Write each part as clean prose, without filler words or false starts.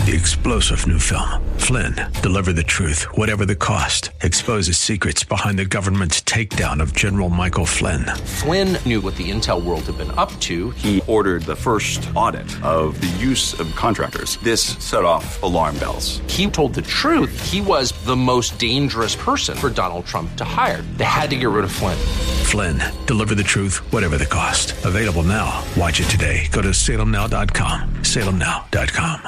The explosive new film, Flynn, deliver the truth, whatever the cost, exposes secrets behind the government's takedown of General Michael Flynn. Flynn knew what the intel world had been up to. He ordered the first audit of the use of contractors. This set off alarm bells. He told the truth. He was the most dangerous person for Donald Trump to hire. They had to get rid of Flynn. Flynn, deliver the truth, whatever the cost. Available now. Watch it today. Go to salemnow.com. salemnow.com.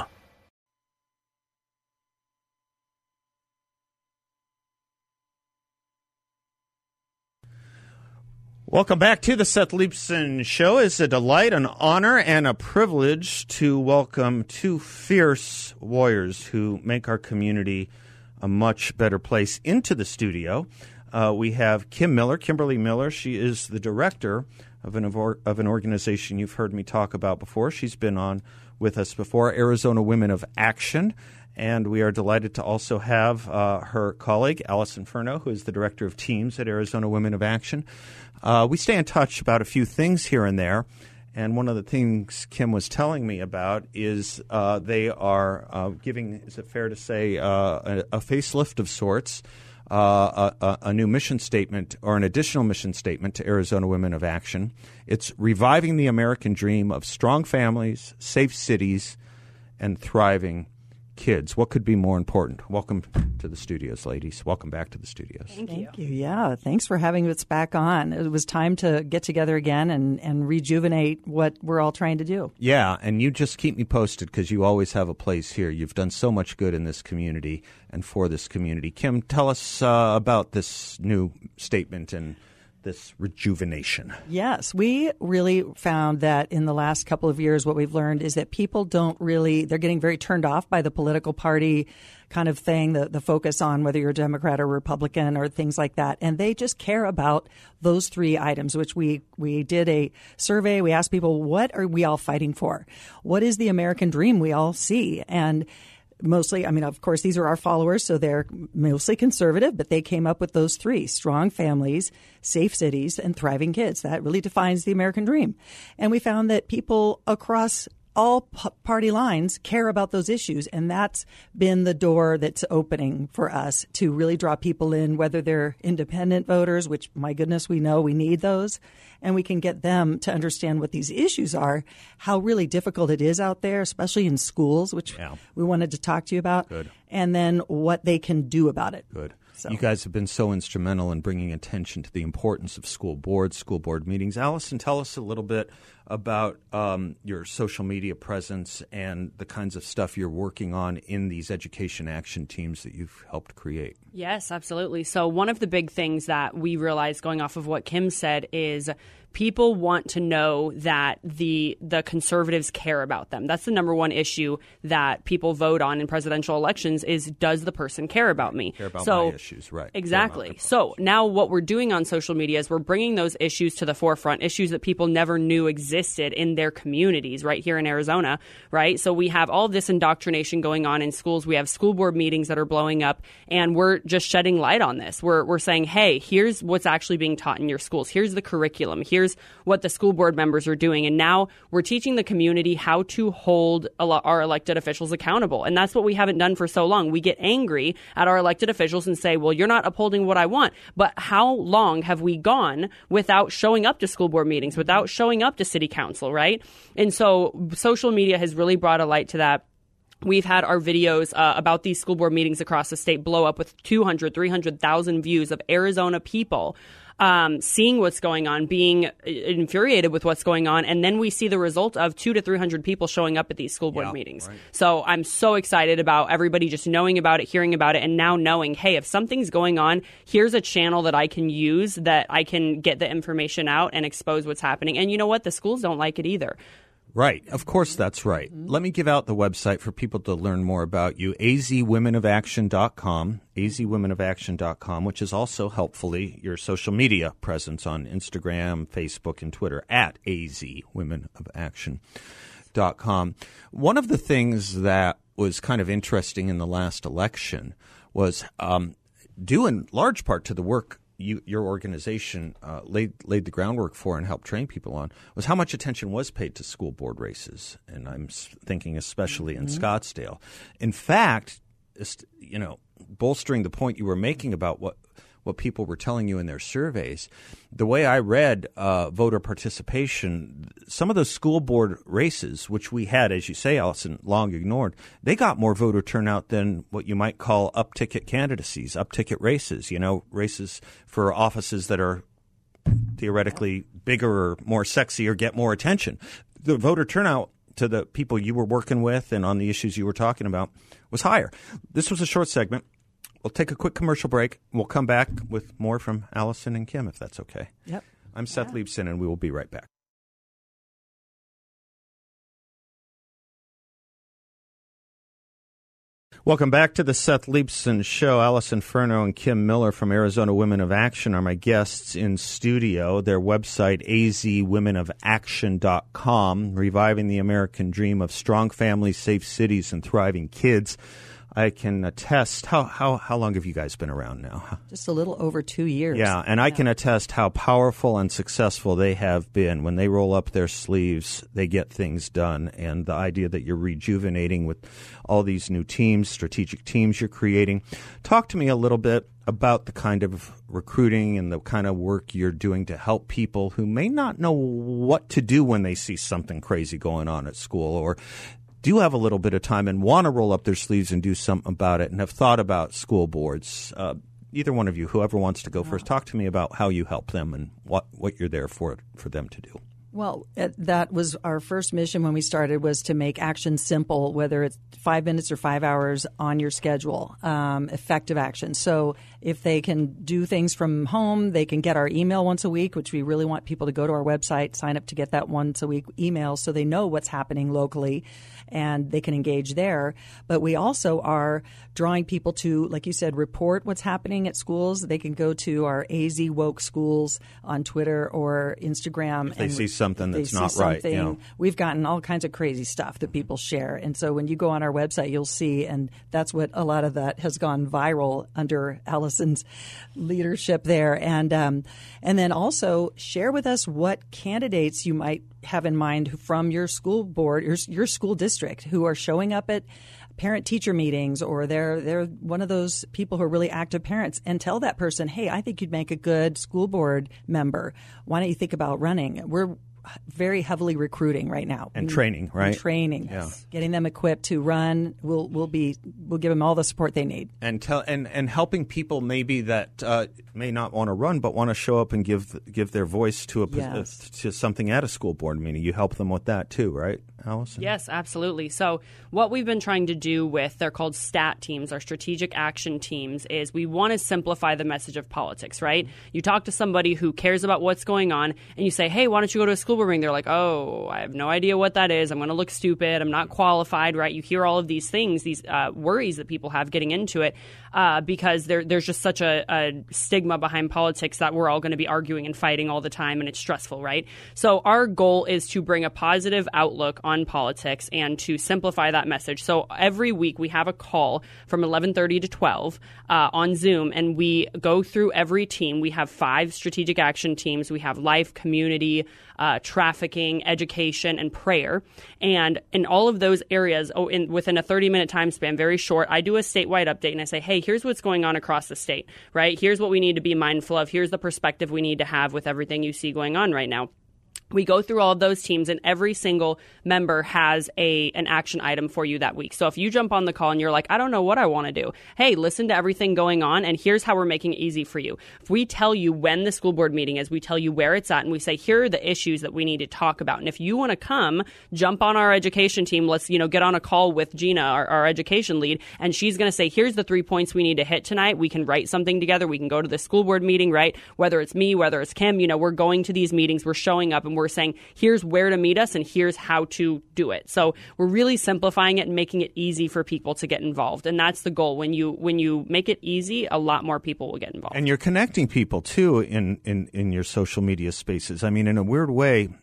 Welcome back to the Seth Leibsohn Show. It's a delight, an honor, and a privilege to welcome two fierce warriors who make our community a much better place into the studio. We have Kimberly Miller. She is the director of an organization you've heard me talk about before. She's been on with us before, Arizona Women of Action. And we are delighted to also have her colleague, Allison Furno, who is the director of teams at Arizona Women of Action. We stay in touch about a few things here and there. And one of the things Kim was telling me about is they are giving, is it fair to say, a facelift of sorts, a new mission statement or an additional mission statement to Arizona Women of Action. It's reviving the American dream of strong families, safe cities, and thriving kids. What could be more important? Welcome to the studios, ladies. Welcome back to the studios. Thank you. Yeah, thanks for having us back on. It was time to get together again and rejuvenate what we're all trying to do. Yeah, and you just keep me posted because you always have a place here. You've done so much good in this community and for this community. Kim, tell us about this new statement and this rejuvenation. Yes, we really found that in the last couple of years, what we've learned is that people they're getting very turned off by the political party kind of thing, the focus on whether you're a Democrat or Republican or things like that. And they just care about those three items, which we did a survey. We asked people, what are we all fighting for? What is the American dream we all see? And mostly, of course, these are our followers, so they're mostly conservative, but they came up with those three: strong families, safe cities, and thriving kids. That really defines the American dream. And we found that people across all party lines care about those issues, and that's been the door that's opening for us to really draw people in, whether they're independent voters, which, my goodness, we know we need those, and we can get them to understand what these issues are, how really difficult it is out there, especially in schools, which we wanted to talk to you about, and then what they can do about it. Good. So. You guys have been so instrumental in bringing attention to the importance of school board meetings. Allison, tell us a little bit about your social media presence and the kinds of stuff you're working on in these education action teams that you've helped create. Yes, absolutely. So one of the big things that we realized going off of what Kim said is people want to know that the conservatives care about them. That's the number one issue that people vote on in presidential elections is, does the person care about me? Care about my issues, right. Exactly. So now what we're doing on social media is we're bringing those issues to the forefront, issues that people never knew existed in their communities right here in Arizona, right? So we have all this indoctrination going on in schools. We have school board meetings that are blowing up, and we're just shedding light on this. We're saying, hey, here's what's actually being taught in your schools. Here's the curriculum. Here's what the school board members are doing. And now we're teaching the community how to hold our elected officials accountable. And that's what we haven't done for so long. We get angry at our elected officials and say, well, you're not upholding what I want. But how long have we gone without showing up to school board meetings, without showing up to city council, right? And so social media has really brought a light to that. We've had our videos about these school board meetings across the state blow up with 200, 300,000 views of Arizona people seeing what's going on, being infuriated with what's going on. And then we see the result of 200 to 300 people showing up at these school board meetings. Right. So I'm so excited about everybody just knowing about it, hearing about it, and now knowing, hey, if something's going on, here's a channel that I can use, that I can get the information out and expose what's happening. And you know what? The schools don't like it either. Right. Of course, that's right. Let me give out the website for people to learn more about you, azwomenofaction.com, azwomenofaction.com, which is also helpfully your social media presence on Instagram, Facebook, and Twitter at azwomenofaction.com. One of the things that was kind of interesting in the last election was due in large part to the work your organization laid the groundwork for and helped train people on was how much attention was paid to school board races, and I'm thinking especially in Scottsdale. In fact, bolstering the point you were making about what people were telling you in their surveys, the way I read voter participation, some of those school board races, which we had, as you say, Allison, long ignored, they got more voter turnout than what you might call up-ticket candidacies, up-ticket races, races for offices that are theoretically bigger or more sexy or get more attention. The voter turnout to the people you were working with and on the issues you were talking about was higher. This was a short segment. We'll take a quick commercial break. We'll come back with more from Allison and Kim, if that's okay. Yep. I'm Seth Leibson, and we will be right back. Welcome back to the Seth Leibson Show. Allison Furno and Kim Miller from Arizona Women of Action are my guests in studio. Their website, azwomenofaction.com, reviving the American dream of strong families, safe cities, and thriving kids. I can attest. How long have you guys been around now? Just a little over 2 years. Yeah, and I can attest how powerful and successful they have been. When they roll up their sleeves, they get things done. And the idea that you're rejuvenating with all these new teams, strategic teams you're creating. Talk to me a little bit about the kind of recruiting and the kind of work you're doing to help people who may not know what to do when they see something crazy going on at school, or do have a little bit of time and want to roll up their sleeves and do something about it and have thought about school boards. Either one of you, whoever wants to go first, talk to me about how you help them and what you're there for them to do. Well, that was our first mission when we started, was to make action simple, whether it's 5 minutes or 5 hours on your schedule, effective action. So if they can do things from home, they can get our email once a week, which we really want people to go to our website, sign up to get that once a week email so they know what's happening locally and they can engage there. But we also are drawing people to, like you said, report what's happening at schools. They can go to our AZ Woke Schools on Twitter or Instagram. If they see something that's not right. We've gotten all kinds of crazy stuff that people share. And so when you go on our website, you'll see, and that's what a lot of that has gone viral under Allison's leadership there. And then also share with us what candidates you might have in mind from your school board, your school district, who are showing up at parent-teacher meetings, or they're one of those people who are really active parents, and tell that person, hey, I think you'd make a good school board member. Why don't you think about running? We're very heavily recruiting right now. And training, right? And training. Yes. Getting them equipped to run. We'll give them all the support they need. And helping people maybe that may not want to run but want to show up and give their voice to to something at a school board meeting. You help them with that too, right, Allison? Yes, absolutely. So what we've been trying to do with, they're called STAT teams, our strategic action teams, is we want to simplify the message of politics, right? You talk to somebody who cares about what's going on and you say, hey, why don't you go to a school board meeting? They're like, oh, I have no idea what that is. I'm going to look stupid. I'm not qualified, right? You hear all of these things, these worries that people have getting into it because there's just such a stigma behind politics that we're all going to be arguing and fighting all the time, and it's stressful, right? So our goal is to bring a positive outlook on politics and to simplify that message. So every week we have a call from 11:30 to 12 on Zoom, and we go through every team. We have 5 strategic action teams. We have life, community, trafficking, education, and prayer. And in all of those areas, within a 30-minute time span, very short, I do a statewide update and I say, hey, here's what's going on across the state, right? Here's what we need to be mindful of. Here's the perspective we need to have with everything you see going on right now. We go through all of those teams, and every single member has an action item for you that week. So if you jump on the call and you're like, I don't know what I want to do. Hey, listen to everything going on, and here's how we're making it easy for you. If we tell you when the school board meeting is, we tell you where it's at, and we say, here are the issues that we need to talk about. And if you want to come, jump on our education team. Let's, get on a call with Gina, our education lead, and she's going to say, here's the 3 points we need to hit tonight. We can write something together. We can go to the school board meeting, right? Whether it's me, whether it's Kim, we're going to these meetings, we're showing up, and we're saying, here's where to meet us and here's how to do it. So we're really simplifying it and making it easy for people to get involved. And that's the goal. When you make it easy, a lot more people will get involved. And you're connecting people too in your social media spaces. I mean, in a weird way,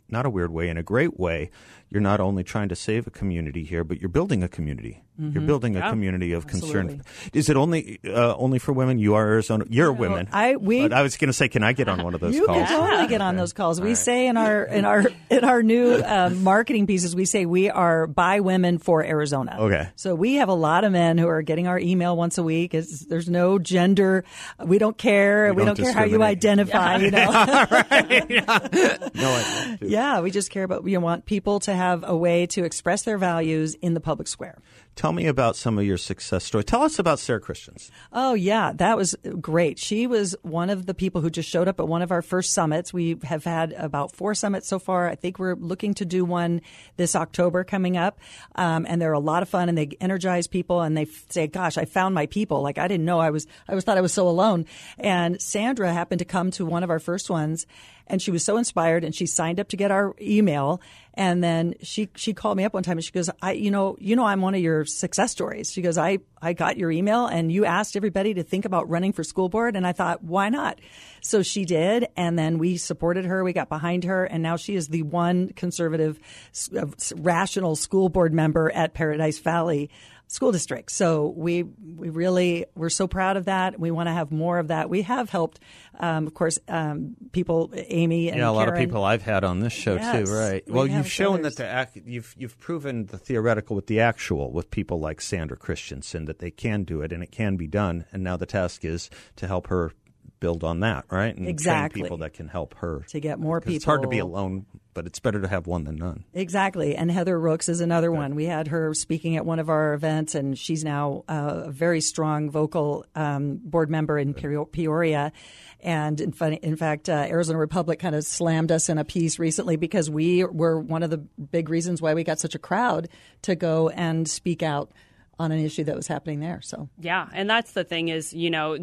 not a weird way, in a great way, you're not only trying to save a community here, but you're building a community. Mm-hmm. You're building a community of concern. Is it only for women? You are Arizona. You're women. I was going to say, can I get on one of those calls? You can totally get on those calls. We say in our new marketing pieces, we say we are by women for Arizona. Okay. So we have a lot of men who are getting our email once a week. There's no gender. We don't care. We don't care how you identify. You know. Right. No, I don't. Yeah, we just care about. We want people to have a way to express their values in the public square. Tell me about some of your success stories. Tell us about Sarah Christians. Oh, yeah, that was great. She was one of the people who just showed up at one of our first summits. We have had about 4 summits so far. I think we're looking to do one this October coming up. And they're a lot of fun, and they energize people, and they say, gosh, I found my people. Like, I didn't know I thought I was so alone. And Sandra happened to come to one of our first ones, and she was so inspired, and she signed up to get our email. And then she called me up one time, and she goes, you know, I'm one of your success stories. She goes, I got your email, and you asked everybody to think about running for school board. And I thought, why not? So she did. And then we supported her. We got behind her. And now she is the one conservative, rational school board member at Paradise Valley School District. So we're so proud of that. We want to have more of that. We have helped, of course, people, Amy and a lot Karen. of people I've had on this show too, right? Well, you've shown that you've proven the theoretical with the actual with people like Sandra Christensen that they can do it and it can be done. And now the task is to help her build on that, right? And exactly. train people that can help her to get more people. It's hard to be alone, but it's better to have one than none. Exactly. And Heather Rooks is another one. We had her speaking at one of our events, and she's now a very strong vocal board member in Peoria. And in fact, Arizona Republic kind of slammed us in a piece recently because we were one of the big reasons why we got such a crowd to go and speak out on an issue that was happening there. So yeah, and that's the thing is, you know,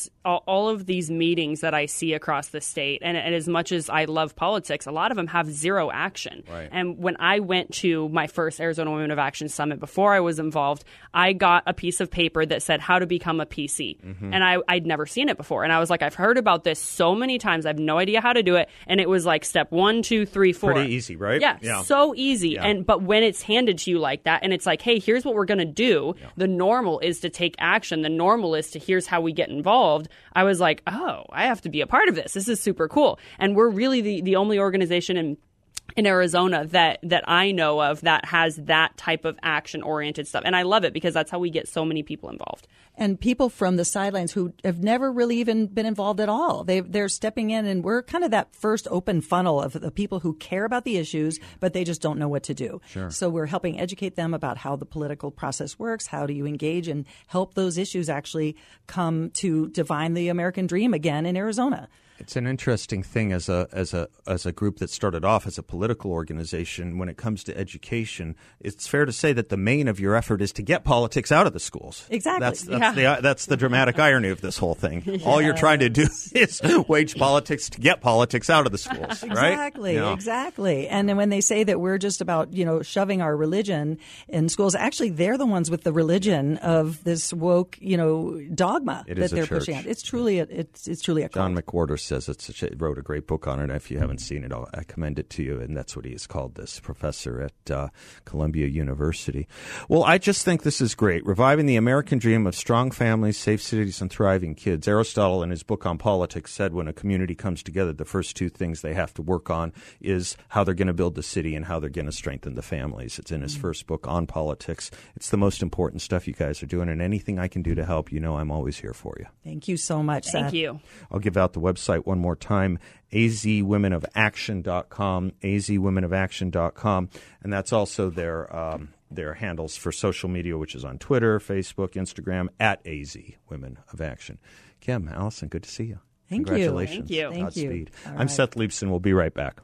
all of these meetings that I see across the state, and as much as I love politics, a lot of them have zero action. Right. And when I went to my first Arizona Women of Action Summit, before I was involved, I got a piece of paper that said how to become a PC. Mm-hmm. And I'd never seen it before. And I was like, I've heard about this so many times. I have no idea how to do it. And it was like step 1, 2, 3, 4. Pretty easy, right? Yeah. So easy. Yeah. But when it's handed to you like that, and it's like, hey, here's what we're going to do. Yeah. The normal is to take action. The normal is to here's how we get involved. I was like, oh, I have to be a part of this. This is super cool. And we're really the only organization in Arizona that I know of that has that type of action-oriented stuff. And I love it because that's how we get so many people involved. And people from the sidelines who have never really even been involved at all. They're stepping in, and we're kind of that first open funnel of the people who care about the issues, but they just don't know what to do. Sure. So we're helping educate them about how the political process works, how do you engage and help those issues actually come to define the American dream again in Arizona. It's an interesting thing as a group that started off as a political organization. When it comes to education, it's fair to say that the main of your effort is to get politics out of the schools. Exactly. That's the dramatic irony of this whole thing. Yes. All you're trying to do is wage politics to get politics out of the schools, right? Exactly, exactly. And then when they say that we're just about, shoving our religion in schools, actually they're the ones with the religion of this woke, dogma that they're pushing out. It's truly it's truly a cult. John McWhorter says wrote a great book on it. If you haven't seen it, I commend it to you. And that's what he is called, this professor at Columbia University. Well, I just think this is great. Reviving the American dream of strong families, safe cities, and thriving kids. Aristotle, in his book on politics, said when a community comes together, the first 2 things they have to work on is how they're going to build the city and how they're going to strengthen the families. It's in his first book on politics. It's the most important stuff you guys are doing, and anything I can do to help, I'm always here for you. Thank you so much, Seth. Thank you. I'll give out the website one more time, azwomenofaction.com, azwomenofaction.com, and that's also their handles for social media, which is on Twitter, Facebook, Instagram, at AZ Women of Action. Kim, Allison, good to see you. Thank you. Congratulations. Thank you. Godspeed. All I'm right. Seth Leibson. We'll be right back.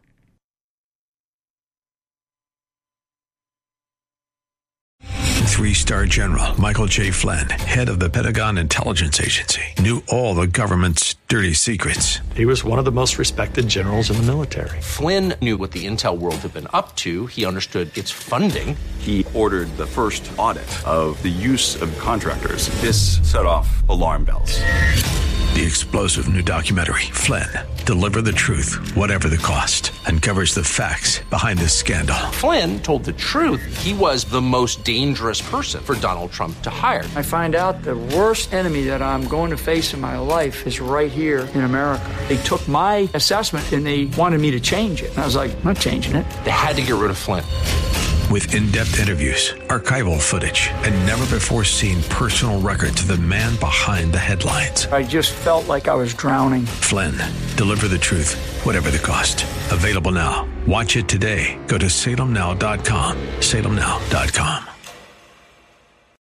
Three-star General Michael J. Flynn, head of the Pentagon Intelligence Agency, knew all the government's dirty secrets. He was one of the most respected generals in the military. Flynn knew what the intel world had been up to. He understood its funding. He ordered the first audit of the use of contractors. This set off alarm bells. The explosive new documentary, Flynn, Deliver the Truth, Whatever the Cost, uncovers the facts behind this scandal. Flynn told the truth. He was the most dangerous person for Donald Trump to hire. I find out the worst enemy that I'm going to face in my life is right here in America. They took my assessment and they wanted me to change it. And I was like, I'm not changing it. They had to get rid of Flynn. With in-depth interviews, archival footage, and never-before-seen personal records of the man behind the headlines. I just felt like I was drowning. Flynn, Deliver the Truth, Whatever the Cost. Available now. Watch it today. Go to salemnow.com. salemnow.com.